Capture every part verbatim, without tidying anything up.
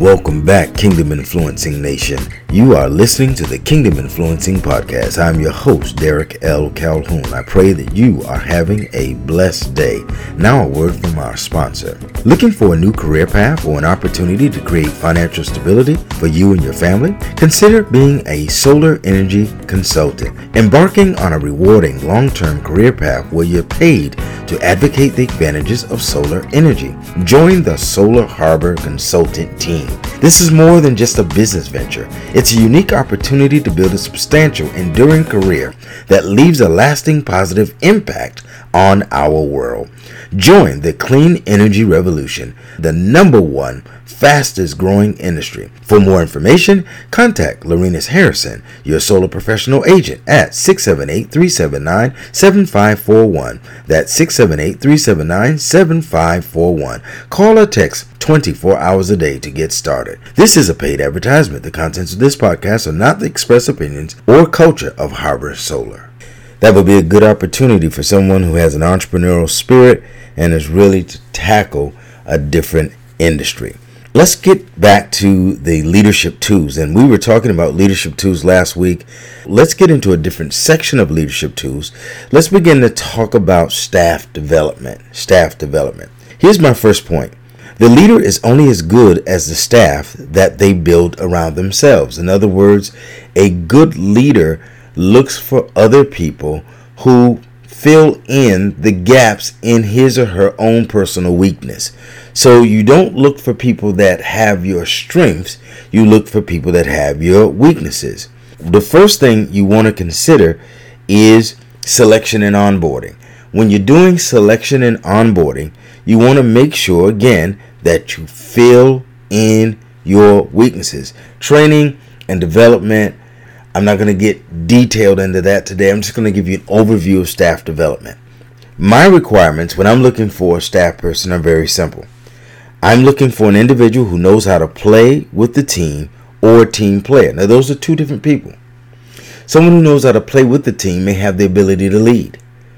Welcome back, Kingdom Influencing Nation. You are listening to the Kingdom Influencing Podcast. I'm your host, Derek L. Calhoun. I pray that you are having a blessed day. Now a word from our sponsor. Looking for a new career path or an opportunity to create financial stability for you and your family? Consider being a solar energy consultant. Embarking on a rewarding long-term career path where you're paid to advocate the advantages of solar energy. Join the Solar Harbor Consultant team. This is more than just a business venture. It's a unique opportunity to build a substantial, enduring career that leaves a lasting positive impact on our world. Join the clean energy revolution, the number one fastest growing industry. For more information, contact Lorenus Harrison, your solar professional agent, at six seven eight, three seven nine, seven five four one. That's six seven eight, three seven nine, seven five four one. Call or text twenty-four hours a day to get started. This is a paid advertisement. The contents of this podcast are not the express opinions or culture of Harbor Solar. That would be a good opportunity for someone who has an entrepreneurial spirit and is ready to tackle a different industry. Let's get back to the leadership tools. And we were talking about leadership tools last week. Let's get into a different section of leadership tools. Let's begin to talk about staff development. Staff development. Here's my first point. The leader is only as good as the staff that they build around themselves. In other words, a good leader looks for other people who fill in the gaps in his or her own personal weakness. So you don't look for people that have your strengths, you look for people that have your weaknesses. The first thing you want to consider is selection and onboarding. When you're doing selection and onboarding, you want to make sure, again, that you fill in your weaknesses. Training and development, I'm not going to get detailed into that today. I'm just going to give you an overview of staff development. My requirements when I'm looking for a staff person are very simple. I'm looking for an individual who knows how to play with the team or a team player. Now, those are two different people. Someone who knows how to play with the team may have the ability to lead,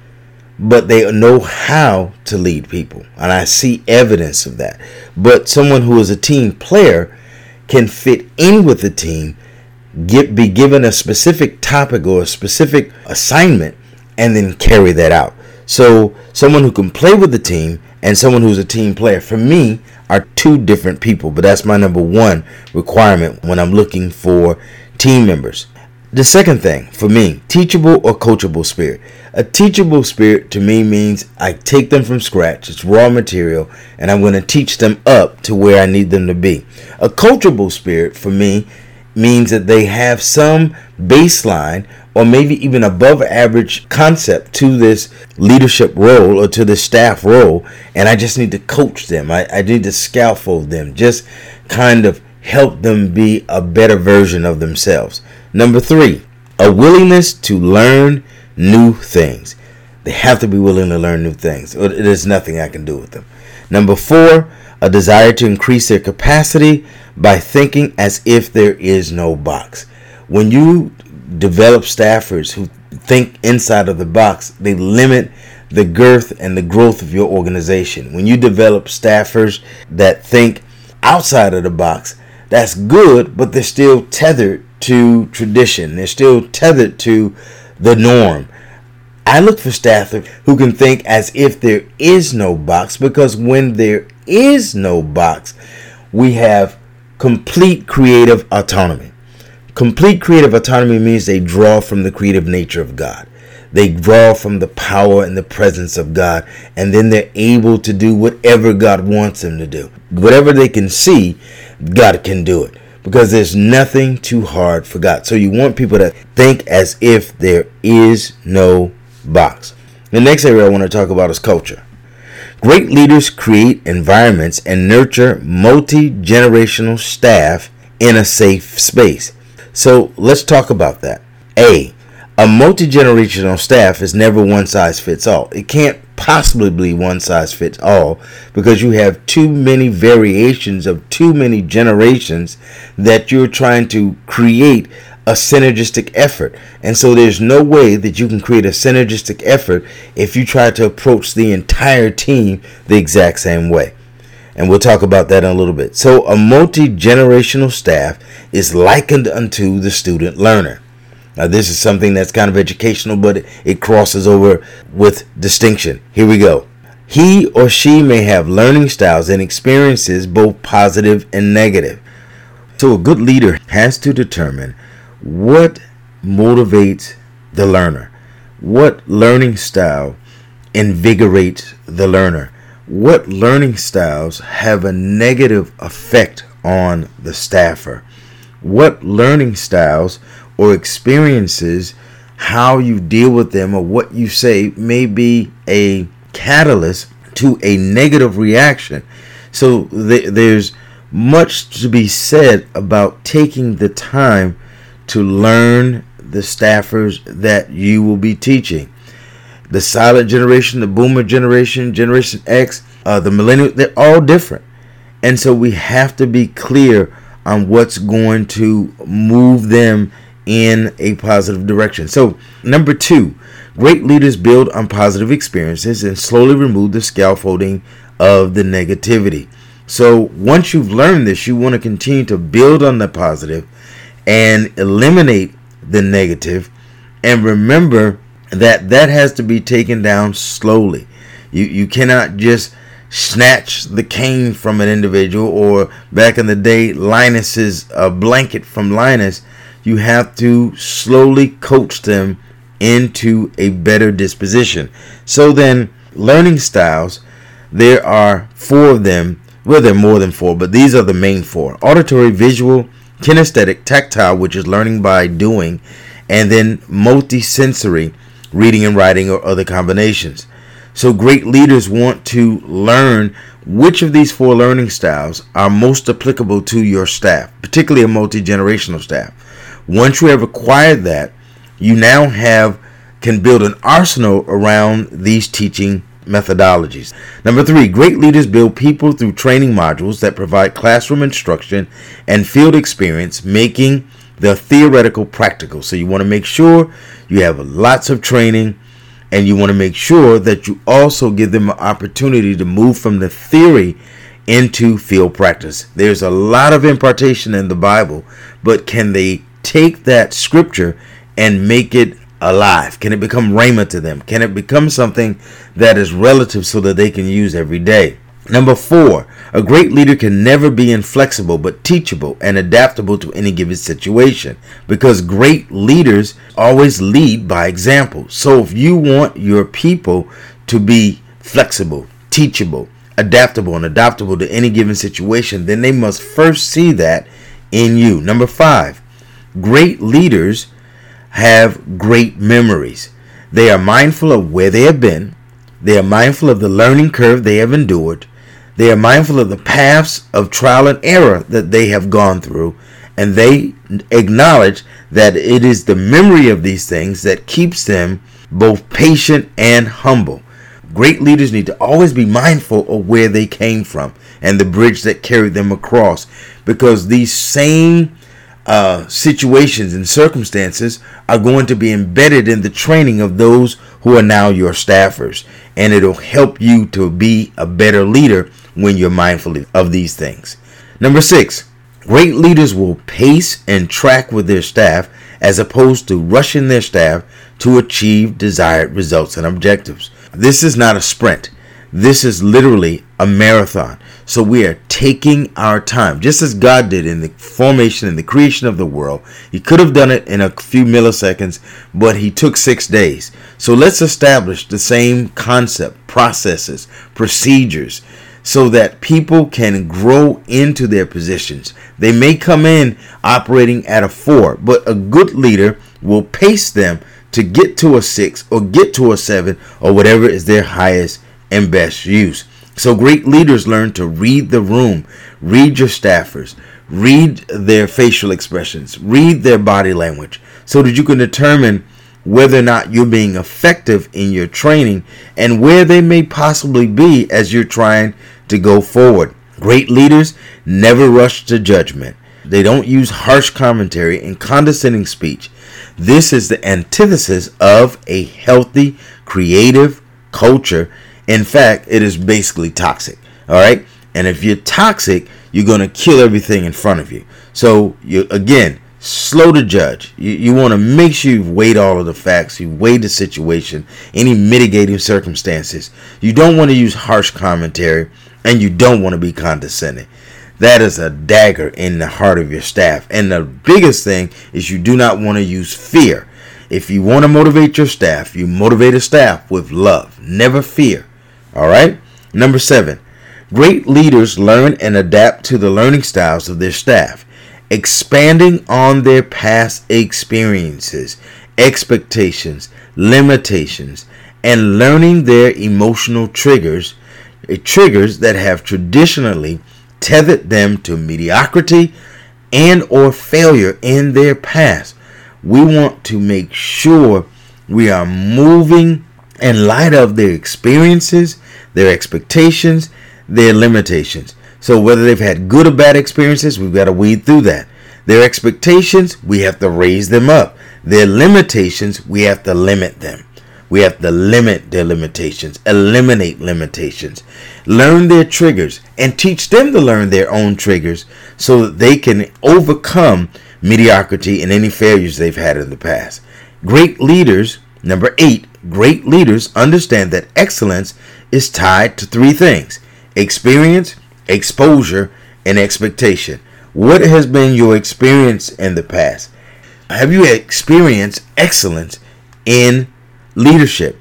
but they know how to lead people, and I see evidence of that. But someone who is a team player can fit in with the team, get be given a specific topic or a specific assignment, and then carry that out. So someone who can play with the team and someone who's a team player, for me, are two different people. But that's my number one requirement when I'm looking for team members. The second thing for me, teachable or coachable spirit. A teachable spirit to me means I take them from scratch. It's raw material, and I'm going to teach them up to where I need them to be. A coachable spirit for me means that they have some baseline or maybe even above average concept to this leadership role or to the staff role, and I just need to coach them. I, I need to scaffold them, just kind of help them be a better version of themselves. Number three, a willingness to learn new things. They have to be willing to learn new things. There's nothing I can do with them. Number four, a desire to increase their capacity by thinking as if there is no box. When you develop staffers who think inside of the box, they limit the girth and the growth of your organization. When you develop staffers that think outside of the box, that's good, but they're still tethered to tradition. They're still tethered to the norm. I look for staffers who can think as if there is no box, because when there is no box, we have complete creative autonomy. Complete creative autonomy means they draw from the creative nature of God. They draw from the power and the presence of God, and then they're able to do whatever God wants them to do. Whatever they can see, God can do it, because there's nothing too hard for God. So you want people to think as if there is no box. The next area I want to talk about is culture. Great leaders create environments and nurture multi-generational staff in a safe space. So let's talk about that. A, a multi-generational staff is never one size fits all. It can't possibly be one size fits all, because you have too many variations of too many generations that you're trying to create a synergistic effort. And so there's no way that you can create a synergistic effort if you try to approach the entire team the exact same way. And we'll talk about that in a little bit. So a multi-generational staff is likened unto the student learner. Now this is something that's kind of educational, but it, it crosses over with distinction. Here we go. He or she may have learning styles and experiences, both positive and negative. So a good leader has to determine what motivates the learner, what learning style invigorates the learner, what learning styles have a negative effect on the staffer, what learning styles or experiences, how you deal with them or what you say may be a catalyst to a negative reaction. So th- there's much to be said about taking the time to learn the staffers that you will be teaching. The silent generation, the boomer generation, Generation X, uh, the millennial, they're all different. And so we have to be clear on what's going to move them in a positive direction. So number two, great leaders build on positive experiences and slowly remove the scaffolding of the negativity. So once you've learned this, you want to continue to build on the positive and eliminate the negative. And remember that that has to be taken down slowly. You you cannot just snatch the cane from an individual, or back in the day, Linus's uh, blanket from Linus. You have to slowly coach them into a better disposition. So then, learning styles, there are four of them. Well, there are more than four, but these are the main four: auditory, visual, kinesthetic, tactile, which is learning by doing, and then multisensory, reading and writing or other combinations. So great leaders want to learn which of these four learning styles are most applicable to your staff, particularly a multi-generational staff. Once you have acquired that, you now have can build an arsenal around these teaching methodologies. Number three, great leaders build people through training modules that provide classroom instruction and field experience, making the theoretical practical. So you want to make sure you have lots of training, and you want to make sure that you also give them an opportunity to move from the theory into field practice. There's a lot of impartation in the Bible, but can they take that scripture and make it alive? Can it become rhema to them? Can it become something that is relative so that they can use every day? Number four, a great leader can never be inflexible but teachable and adaptable to any given situation, because great leaders always lead by example. So if you want your people to be flexible, teachable, adaptable, and adaptable to any given situation, then they must first see that in you. Number five, great leaders have great memories. They are mindful of where they have been. They are mindful of the learning curve they have endured. They are mindful of the paths of trial and error that they have gone through, and they acknowledge that it is the memory of these things that keeps them both patient and humble. Great leaders need to always be mindful of where they came from and the bridge that carried them across, because these same uh, situations and circumstances are going to be embedded in the training of those who are now your staffers, and it'll help you to be a better leader when you're mindful of these things. Number six, great leaders will pace and track with their staff as opposed to rushing their staff to achieve desired results and objectives. This is not a sprint. This is literally a marathon. So we are taking our time, just as God did in the formation and the creation of the world. He could have done it in a few milliseconds, but he took six days. So let's establish the same concept, processes, procedures, so that people can grow into their positions. They may come in operating at a four, but a good leader will pace them to get to a six or get to a seven or whatever is their highest and best use. So great leaders learn to read the room, read your staffers, read their facial expressions, read their body language, so that you can determine whether or not you're being effective in your training and where they may possibly be as you're trying to go forward. Great leaders never rush to judgment. They don't use harsh commentary and condescending speech. This is the antithesis of a healthy, creative culture. In fact, it is basically toxic. All right. And if you're toxic, you're going to kill everything in front of you. So, you again, slow to judge. You, you want to make sure you've weighed all of the facts. You weighed the situation, any mitigating circumstances. You don't want to use harsh commentary, and you don't want to be condescending. That is a dagger in the heart of your staff. And the biggest thing is you do not want to use fear. If you want to motivate your staff, you motivate a staff with love, never fear. All right? Number seven, great leaders learn and adapt to the learning styles of their staff, expanding on their past experiences, expectations, limitations, and learning their emotional triggers, triggers that have traditionally tethered them to mediocrity and or failure in their past. We want to make sure we are moving in light of their experiences, their expectations, their limitations. So whether they've had good or bad experiences, we've got to weed through that. Their expectations, we have to raise them up. Their limitations, we have to limit them. We have to limit their limitations, eliminate limitations, learn their triggers, and teach them to learn their own triggers so that they can overcome mediocrity and any failures they've had in the past. Great leaders, number eight, great leaders understand that excellence is tied to three things: experience, exposure, and expectation. What has been your experience in the past? Have you experienced excellence in leadership?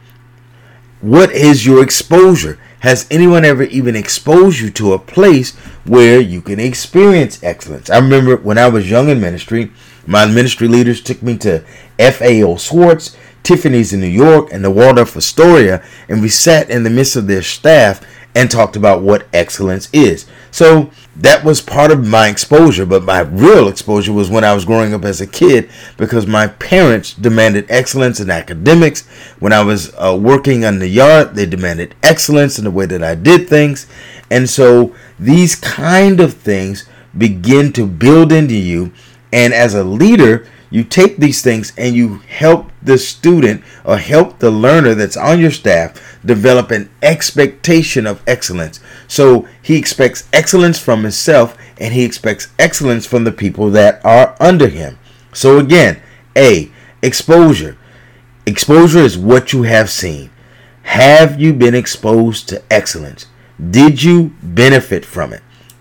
What is your exposure? Has anyone ever even exposed you to a place where you can experience excellence? I remember when I was young in ministry, my ministry leaders took me to F A O Schwartz, Tiffany's in New York, and the Waldorf Astoria, and we sat in the midst of their staff and talked about what excellence is. So that was part of my exposure, but my real exposure was when I was growing up as a kid, because my parents demanded excellence in academics. When I was uh, working on the yard, they demanded excellence in the way that I did things. And so these kind of things begin to build into you. And as a leader, you take these things and you help the student or help the learner that's on your staff develop an expectation of excellence. So he expects excellence from himself, and he expects excellence from the people that are under him. So again, A, exposure. Exposure is what you have seen. Have you been exposed to excellence? Did you benefit from it?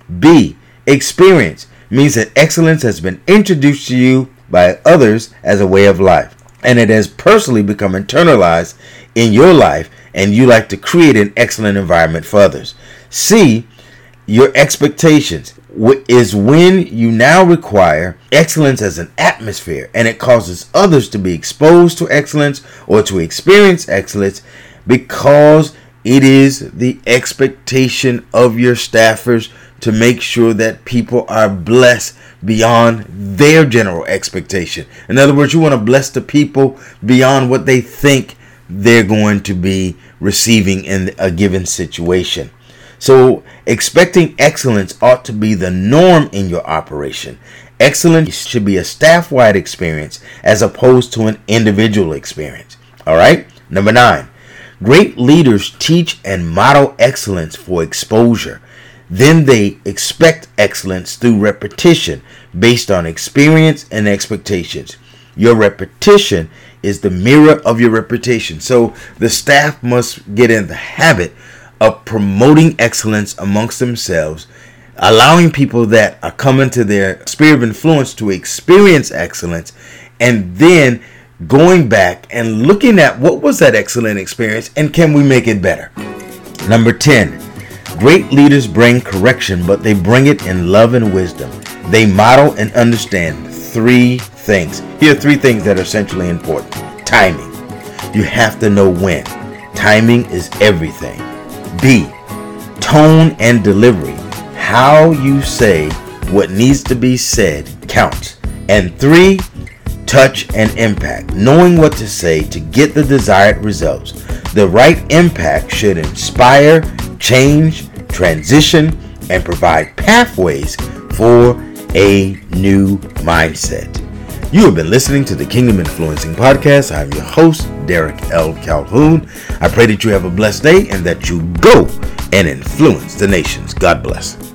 B, experience means that excellence has been introduced to you by others as a way of life, and it has personally become internalized in your life, and you like to create an excellent environment for others. C, your expectations is when you now require excellence as an atmosphere, and it causes others to be exposed to excellence or to experience excellence because it is the expectation of your staffers to make sure that people are blessed beyond their general expectation. In other words, you want to bless the people beyond what they think they're going to be receiving in a given situation. So expecting excellence ought to be the norm in your operation. Excellence should be a staff-wide experience as opposed to an individual experience. All right. Number nine, great leaders teach and model excellence for exposure. Then they expect excellence through repetition based on experience and expectations. Your repetition is the mirror of your reputation. So the staff must get in the habit of promoting excellence amongst themselves, allowing people that are coming to their sphere of influence to experience excellence, and then going back and looking at what was that excellent experience and can we make it better. Number ten, great leaders bring correction, but they bring it in love and wisdom. They model and understand three things. Here are three things that are essentially important. Timing. You have to know when. Timing is everything. B, tone and delivery. How you say what needs to be said counts. And three, touch and impact. Knowing what to say to get the desired results. The right impact should inspire, change, transition, and provide pathways for a new mindset. You have been listening to the Kingdom Influencing Podcast. I'm your host, Derek L. Calhoun. I pray that you have a blessed day and that you go and influence the nations. God bless.